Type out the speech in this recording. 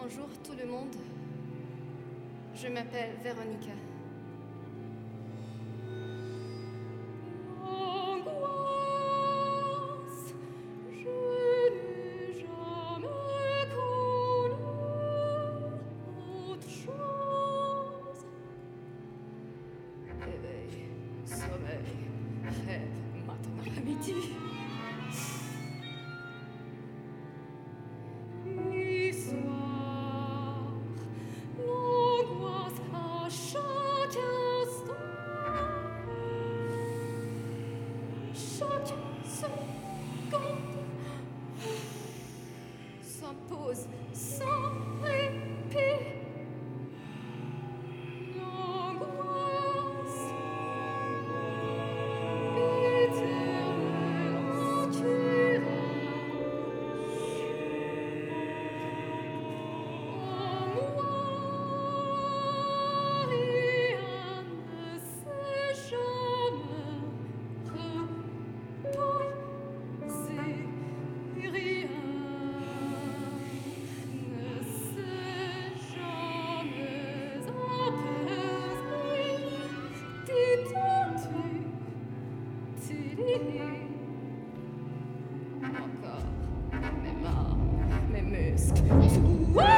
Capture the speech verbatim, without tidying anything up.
Bonjour tout le monde. Je m'appelle Véronica. Angoisse, je n'ai jamais connu autre chose. Éveil, sommeil, rêve, matin à midi. Histoire, l'angoisse à chaque instant. Chaque seconde s'impose sans répit. L'angoisse éternelle en moi, rien ne sait jamais reposer, rien ne sait jamais apaiser. Détendu, télé, encore mes mains, mes muscles, tout.